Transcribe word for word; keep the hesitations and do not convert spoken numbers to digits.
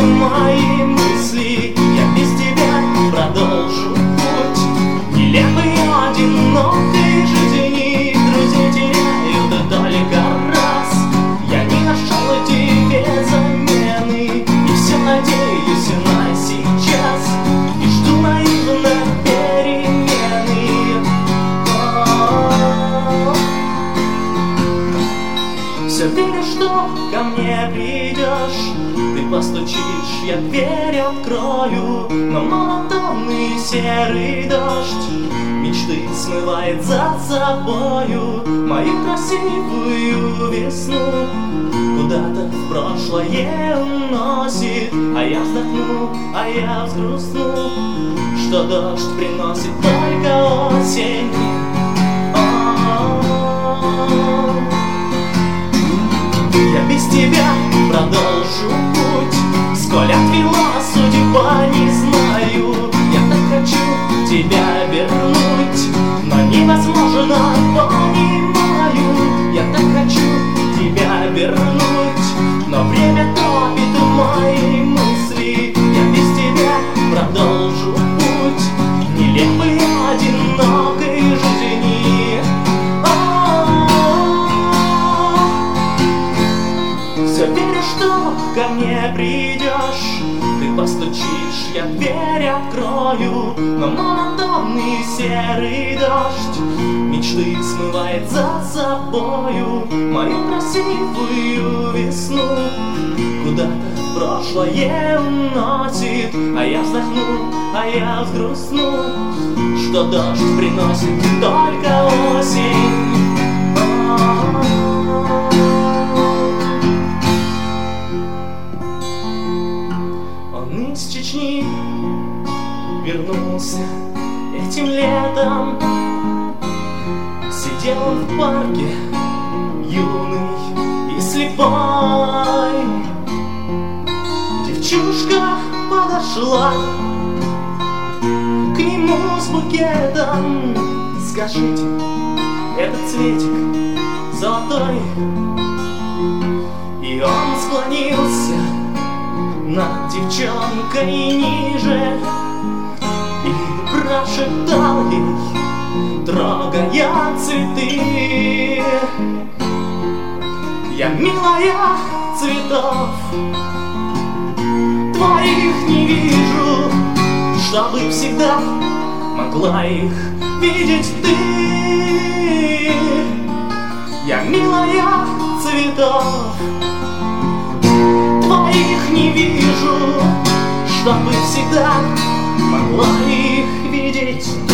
топит мои мысли. Я без тебя продолжу путь нелепой, одинокой жизни. Друзей теряю да только раз. Я не нашел тебе замены, и все надеюсь на сейчас, и жду наивно перемены. Все верю, что ко мне придешь, ты постучишь, я дверь открою, но монотонный серый дождь мечты смывает за собою мою красивую весну. Куда-то в прошлое уносит, а я вздохну, а я взгрустну, что дождь приносит только осень. Я без тебя продолжу путь, сколь отвела судьба, не знаю. Я так хочу тебя вернуть, но невозможно, понимаю. Я так хочу тебя вернуть, но время топит мои мысли. Я без тебя продолжу путь нелепой, одинокой жизни. Все верю, что ко мне придешь, ты постучишь, я дверь открою, но монотонный серый дождь мечты смывает за собою мою красивую весну. Куда-то в прошлое уносит, а я вздохну, а я взгрустну, что дождь приносит только осень. Он из Чечни вернулся этим летом. Сидел он в парке, юный и слепой. Девчушка подошла к нему с букетом. Скажите, этот цветик золотой? И он склонился над девчонкой ниже и прошептал ей, трогая цветы: я, милая, цветов твоих не вижу, чтобы всегда могла их видеть ты. Я, милая, цветов твоих не вижу, чтобы всегда могла их видеть.